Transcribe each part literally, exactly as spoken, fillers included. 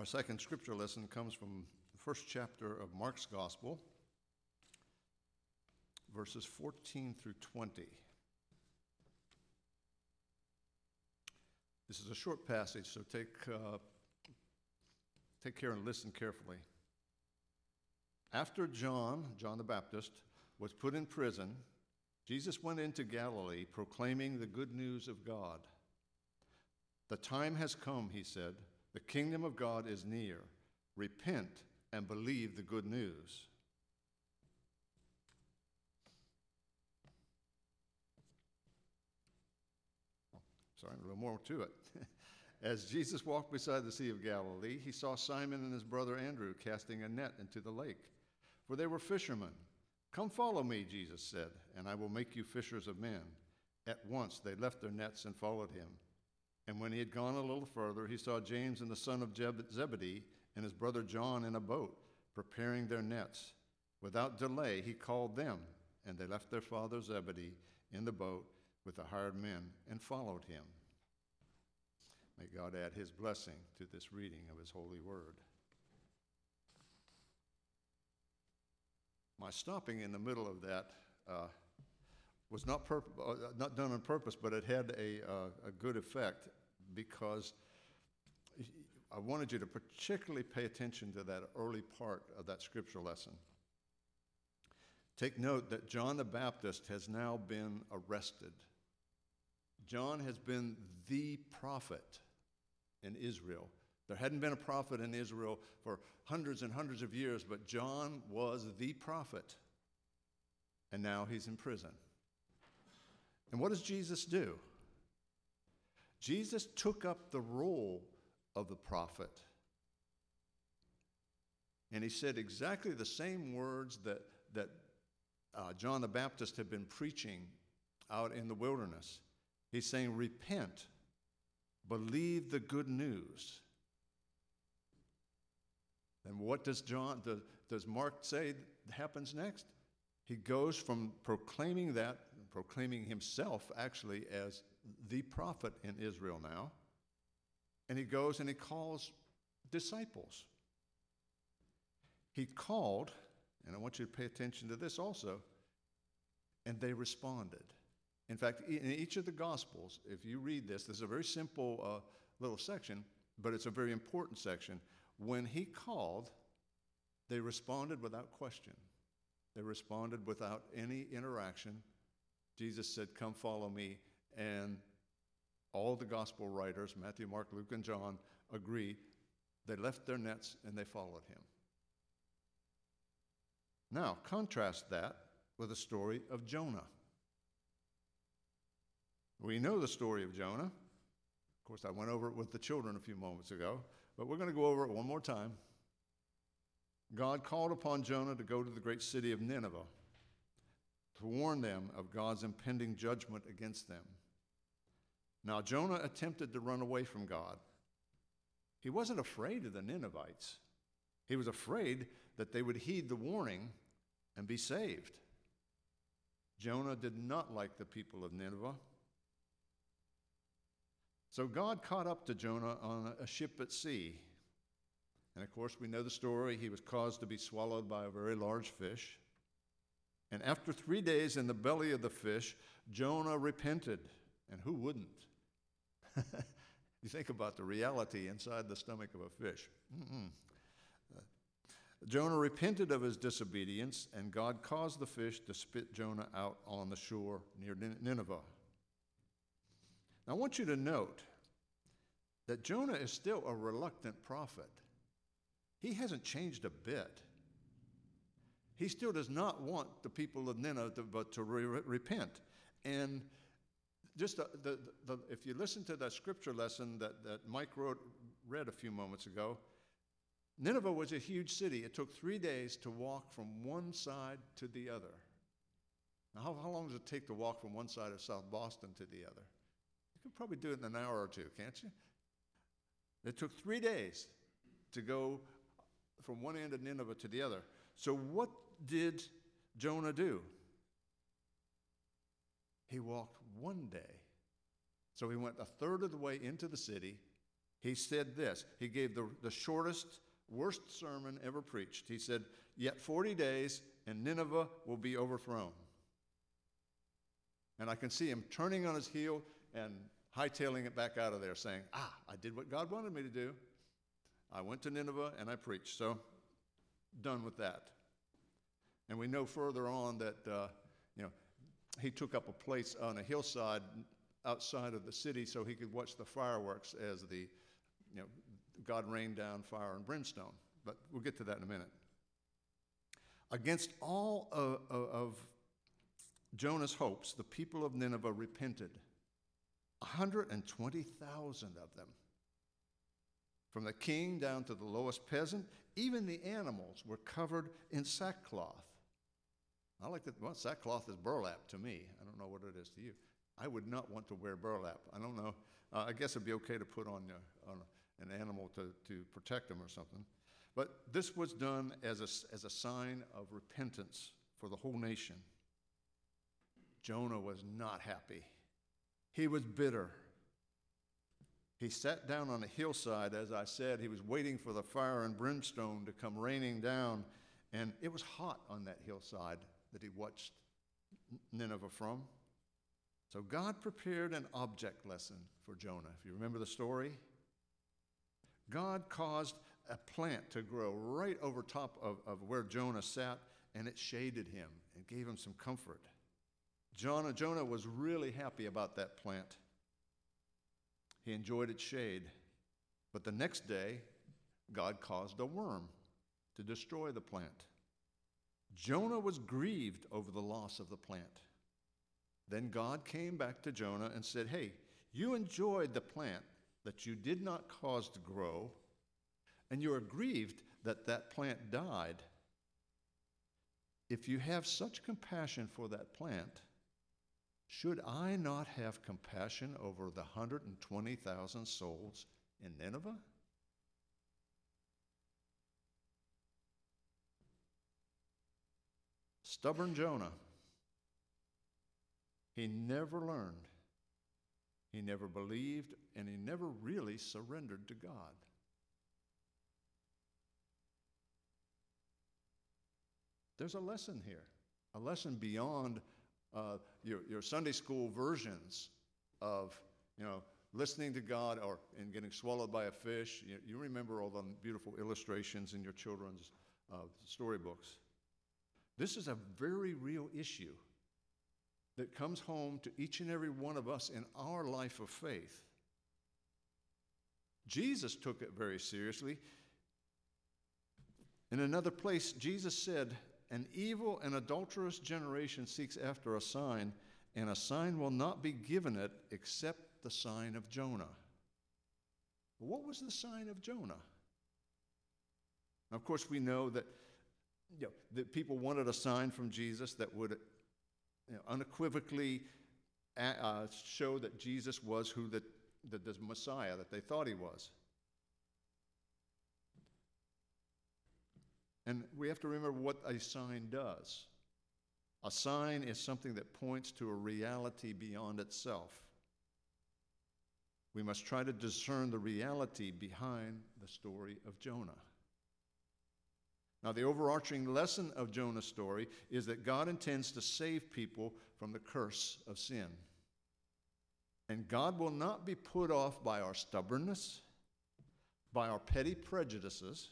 Our second scripture lesson comes from the first chapter of Mark's Gospel, verses fourteen through twenty. This is a short passage, so take, uh, take care and listen carefully. After John, John the Baptist, was put in prison, Jesus went into Galilee proclaiming the good news of God. The time has come, he said. The kingdom of God is near. Repent and believe the good news. Sorry, a little more to it. As Jesus walked beside the Sea of Galilee, he saw Simon and his brother Andrew casting a net into the lake, for they were fishermen. Come follow me, Jesus said, and I will make you fishers of men. At once they left their nets and followed him. And when he had gone a little further, he saw James and the son of Zebedee and his brother John in a boat, preparing their nets. Without delay, he called them, and they left their father Zebedee in the boat with the hired men and followed him. May God add his blessing to this reading of his holy word. My stopping in the middle of that uh, was not, purp- uh, not done on purpose, but it had a, uh, a good effect because I wanted you to particularly pay attention to that early part of that scripture lesson. Take note that John the Baptist has now been arrested. John has been the prophet in Israel. There hadn't been a prophet in Israel for hundreds and hundreds of years, but John was the prophet. And now he's in prison. And what does Jesus do? Jesus took up the role of the prophet. And he said exactly the same words that, that uh, John the Baptist had been preaching out in the wilderness. He's saying, repent, believe the good news. And what does John, does, does Mark say happens next? He goes from proclaiming that, proclaiming himself actually as the prophet in Israel now, and he goes and he calls disciples. He called, and I want you to pay attention to this also, and they responded. In fact, in each of the Gospels, if you read this, this is a very simple uh, little section, but it's a very important section. When he called, they responded without question. They responded without any interaction. Jesus said, come follow me. And all the gospel writers, Matthew, Mark, Luke, and John, agree. They left their nets and they followed him. Now, contrast that with the story of Jonah. We know the story of Jonah. Of course, I went over it with the children a few moments ago, but we're going to go over it one more time. God called upon Jonah to go to the great city of Nineveh to warn them of God's impending judgment against them. Now, Jonah attempted to run away from God. He wasn't afraid of the Ninevites. He was afraid that they would heed the warning and be saved. Jonah did not like the people of Nineveh. So God caught up to Jonah on a ship at sea. And of course, we know the story. He was caused to be swallowed by a very large fish. And after three days in the belly of the fish, Jonah repented. And who wouldn't? You think about the reality inside the stomach of a fish. Mm-mm. Uh, Jonah repented of his disobedience, and God caused the fish to spit Jonah out on the shore near Nineveh. Now, I want you to note that Jonah is still a reluctant prophet. He hasn't changed a bit. He still does not want the people of Nineveh to, but to re- repent. And just the, the, the, if you listen to that scripture lesson that, that Mike wrote, read a few moments ago, Nineveh was a huge city. It took three days to walk from one side to the other. Now, how, how long does it take to walk from one side of South Boston to the other? You could probably do it in an hour or two, can't you? It took three days to go from one end of Nineveh to the other. So what did Jonah do? He walked one day. So he went a third of the way into the city. He said this. He gave the, the shortest, worst sermon ever preached. He said, "Yet forty days and Nineveh will be overthrown." And I can see him turning on his heel and hightailing it back out of there, saying, ah, I did what God wanted me to do. I went to Nineveh and I preached. So, done with that. And we know further on that, uh, you know, he took up a place on a hillside outside of the city so he could watch the fireworks as the, you know, God rained down fire and brimstone. But we'll get to that in a minute. Against all of, of, of Jonah's hopes, the people of Nineveh repented. one hundred twenty thousand of them. From the king down to the lowest peasant, even the animals were covered in sackcloth. I like that. Well, sackcloth is burlap to me. I don't know what it is to you. I would not want to wear burlap. I don't know. Uh, I guess it'd be okay to put on, uh, on an animal to, to protect them or something. But this was done as a, as a sign of repentance for the whole nation. Jonah was not happy. He was bitter. He sat down on a hillside, as I said. He was waiting for the fire and brimstone to come raining down. And it was hot on that hillside that he watched Nineveh from. So God prepared an object lesson for Jonah. If you remember the story, God caused a plant to grow right over top of, of where Jonah sat, and it shaded him and gave him some comfort. Jonah, Jonah was really happy about that plant. He enjoyed its shade. But the next day, God caused a worm to destroy the plant. Jonah was grieved over the loss of the plant. Then God came back to Jonah and said, hey, you enjoyed the plant that you did not cause to grow, and you are grieved that that plant died. If you have such compassion for that plant, should I not have compassion over the one hundred twenty thousand souls in Nineveh? Stubborn Jonah. He never learned. He never believed, and he never really surrendered to God. There's a lesson here, a lesson beyond uh, your, your Sunday school versions of, you know, listening to God or and getting swallowed by a fish. You, you remember all the beautiful illustrations in your children's uh, storybooks. This is a very real issue that comes home to each and every one of us in our life of faith. Jesus took it very seriously. In another place, Jesus said, an evil and adulterous generation seeks after a sign, and a sign will not be given it except the sign of Jonah. What was the sign of Jonah? Of course, we know that, you know, that people wanted a sign from Jesus that would, you know, unequivocally uh, show that Jesus was who the, the, the Messiah that they thought he was. And we have to remember what a sign does. A sign is something that points to a reality beyond itself. We must try to discern the reality behind the story of Jonah. Now, the overarching lesson of Jonah's story is that God intends to save people from the curse of sin. And God will not be put off by our stubbornness, by our petty prejudices.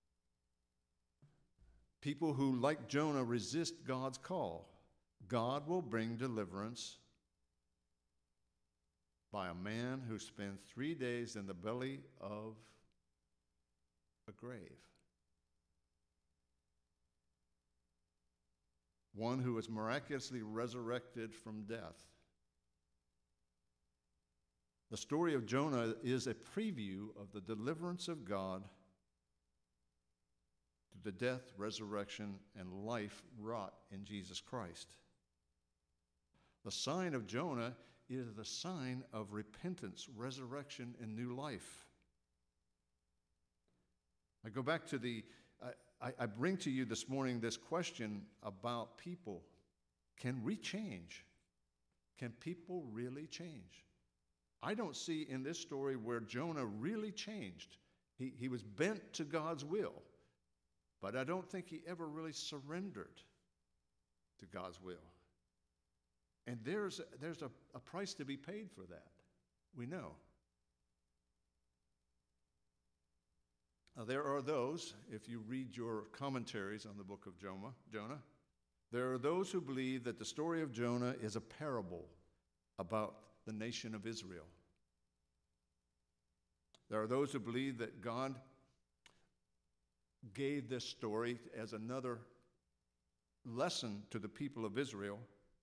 People who, like Jonah, resist God's call. God will bring deliverance by a man who spent three days in the belly of a grave. One who was miraculously resurrected from death. The story of Jonah is a preview of the deliverance of God to the death, resurrection, and life wrought in Jesus Christ. The sign of Jonah is the sign of repentance, resurrection, and new life. I go back to the, I, I bring to you this morning this question about people. Can we change? Can people really change? I don't see in this story where Jonah really changed. He, he was bent to God's will, but I don't think he ever really surrendered to God's will. And there's, there's a, a price to be paid for that. We know. Now, there are those, if you read your commentaries on the book of Jonah, Jonah, there are those who believe that the story of Jonah is a parable about the nation of Israel. There are those who believe that God gave this story as another lesson to the people of Israel,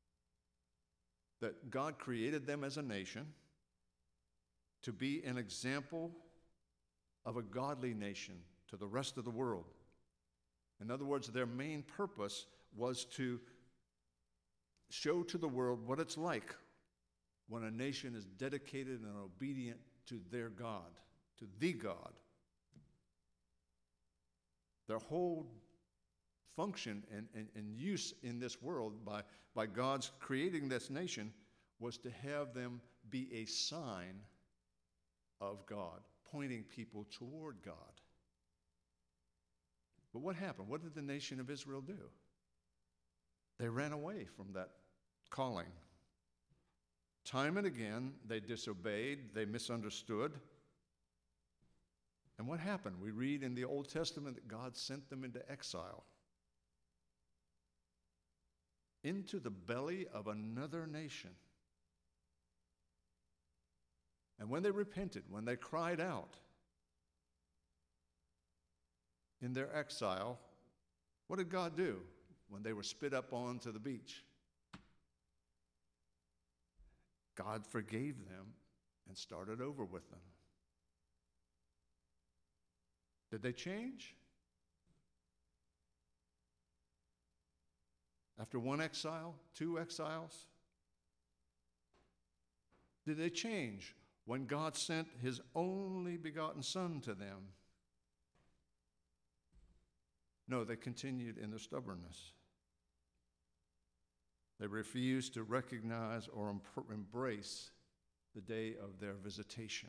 that God created them as a nation to be an example of a godly nation to the rest of the world. In other words, their main purpose was to show to the world what it's like when a nation is dedicated and obedient to their God, to the God. Their whole function and, and, and use in this world by, by God's creating this nation was to have them be a sign of God, pointing people toward God. But what happened? What did the nation of Israel do? They ran away from that calling. Time and again, they disobeyed, they misunderstood. And what happened? We read in the Old Testament that God sent them into exile, into the belly of another nation. And when they repented, when they cried out in their exile, what did God do when they were spit up onto the beach? God forgave them and started over with them. Did they change? After one exile, two exiles? Did they change when God sent his only begotten Son to them? No, they continued in their stubbornness. They refused to recognize or em- embrace the day of their visitation.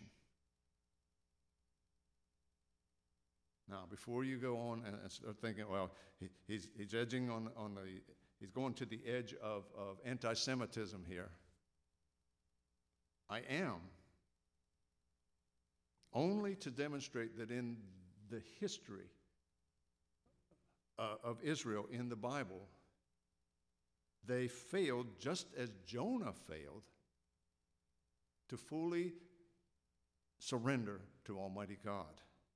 Now, before you go on and start thinking, well, he, he's, he's edging on, on the, he's going to the edge of, of anti-Semitism here. I am. Only to demonstrate that in the history uh, of Israel in the Bible, they failed, just as Jonah failed, to fully surrender to Almighty God.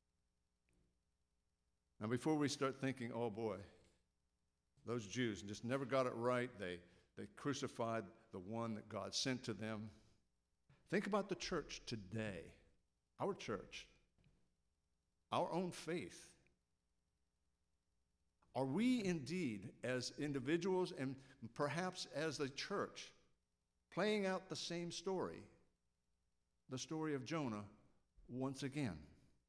Now, before we start thinking, oh boy, those Jews just never got it right, they, they crucified the one that God sent to them. Think about the church today, our church, our own faith. Are we indeed, as individuals and perhaps as a church, playing out the same story, the story of Jonah, once again?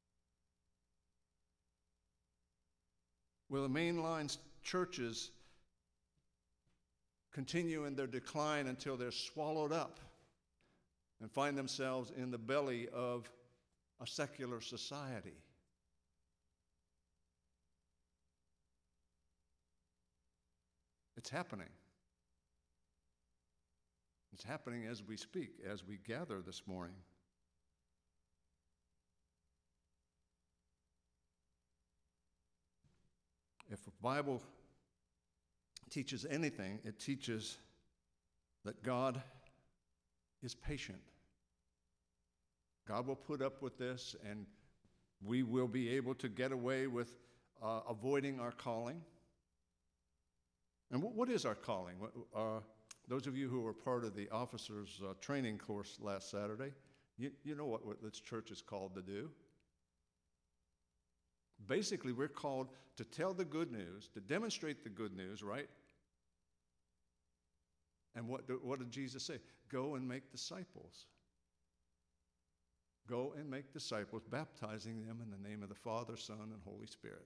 Will the mainline churches continue in their decline until they're swallowed up and find themselves in the belly of a secular society? It's happening. It's happening as we speak, as we gather this morning. If the Bible teaches anything, it teaches that God is patient. God will put up with this, and we will be able to get away with uh, avoiding our calling. And what, what is our calling? Uh, those of you who were part of the officers' uh, training course last Saturday, you, you know what, what this church is called to do. Basically, we're called to tell the good news, to demonstrate the good news, right? And what, what did Jesus say? Go and make disciples. Go and make disciples, baptizing them in the name of the Father, Son, and Holy Spirit.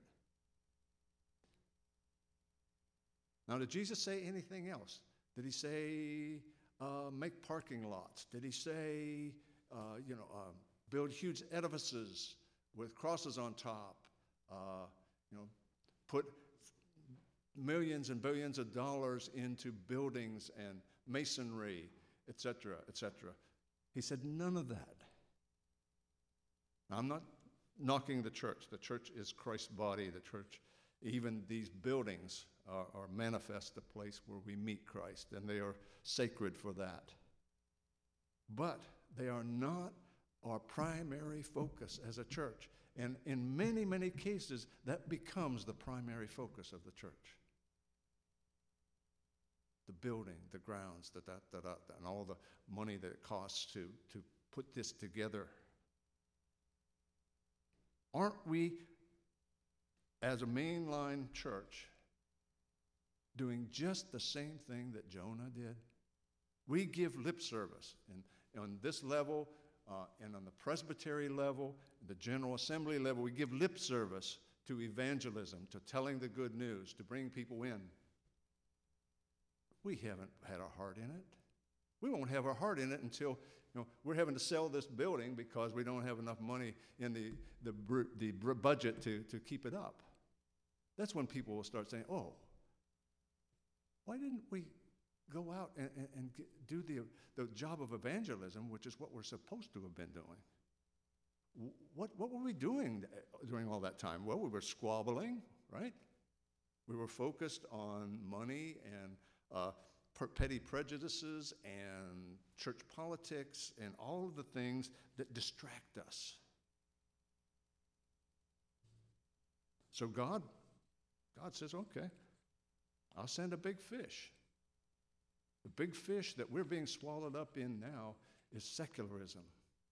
Now, did Jesus say anything else? Did he say, uh, make parking lots? Did he say, uh, you know, uh, build huge edifices with crosses on top, uh, you know, put millions and billions of dollars into buildings and masonry, et cetera, et cetera. He said, none of that. Now, I'm not knocking the church. The church is Christ's body. The church, even these buildings are, are manifest the place where we meet Christ, and they are sacred for that. But they are not our primary focus as a church. And in many, many cases, that becomes the primary focus of the church. The building, the grounds, the da, da, da, and all the money that it costs to, to put this together. Aren't we, as a mainline church, doing just the same thing that Jonah did? We give lip service. And on this level, uh, and on the presbytery level, the General Assembly level, we give lip service to evangelism, to telling the good news, to bring people in. We haven't had our heart in it. We won't have our heart in it until, you know, we're having to sell this building because we don't have enough money in the, the, the budget to, to keep it up. That's when people will start saying, oh, why didn't we go out and, and, and get, do the, the job of evangelism, which is what we're supposed to have been doing? What, what were we doing during all that time? Well, we were squabbling, right? We were focused on money and uh, petty prejudices and church politics and all of the things that distract us. So God, God says, okay, I'll send a big fish. The big fish that we're being swallowed up in now is secularism.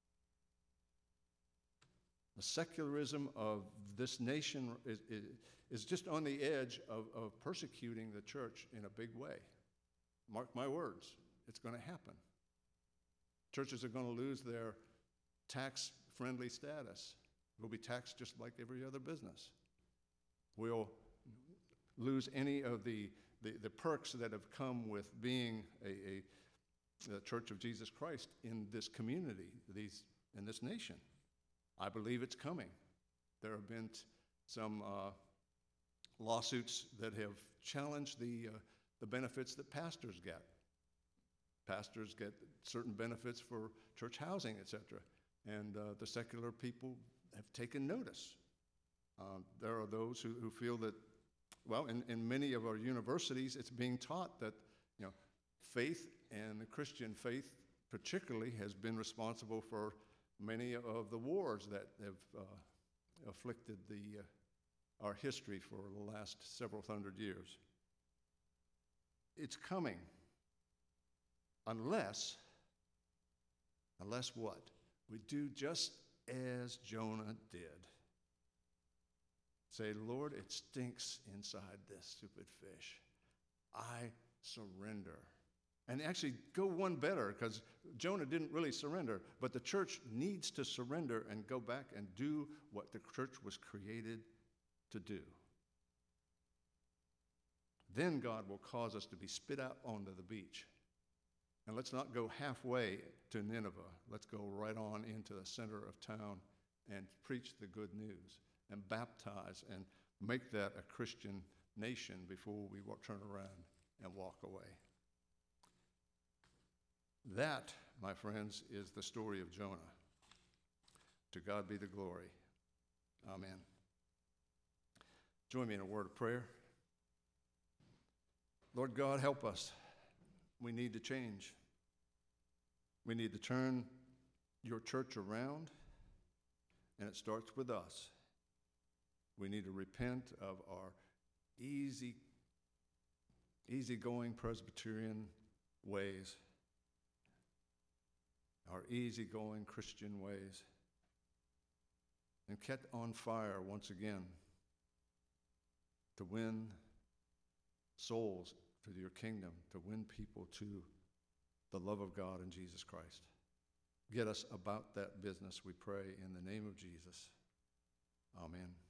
The secularism of this nation is, is, is just on the edge of, of persecuting the church in a big way. Mark my words, it's going to happen. Churches are going to lose their tax-friendly status. We'll be taxed just like every other business. We'll lose any of the, the, the perks that have come with being a, a, a Church of Jesus Christ in this community, these, in this nation. I believe it's coming. There have been t- some uh, lawsuits that have challenged the, uh, the benefits that pastors get. Pastors get certain benefits for church housing, et cetera. And uh, the secular people have taken notice. Uh, there are those who, who feel that, well, in, in many of our universities, it's being taught that, you know, faith and the Christian faith particularly has been responsible for many of the wars that have uh, afflicted the, uh, our history for the last several hundred years. It's coming, unless, unless what? We do just as Jonah did. Say, Lord, it stinks inside this stupid fish. I surrender. And actually go one better, because Jonah didn't really surrender, but the church needs to surrender and go back and do what the church was created to do. Then God will cause us to be spit out onto the beach. And let's not go halfway to Nineveh. Let's go right on into the center of town and preach the good news and baptize and make that a Christian nation before we turn around and walk away. That, my friends, is the story of Jonah. To God be the glory. Amen. Join me in a word of prayer. Lord God, help us. We need to change. We need to turn your church around, and it starts with us. We need to repent of our easy, easygoing Presbyterian ways, our easygoing Christian ways, and get on fire once again to win souls to your kingdom, to win people to the love of God in Jesus Christ. Get us about that business, we pray, in the name of Jesus. Amen.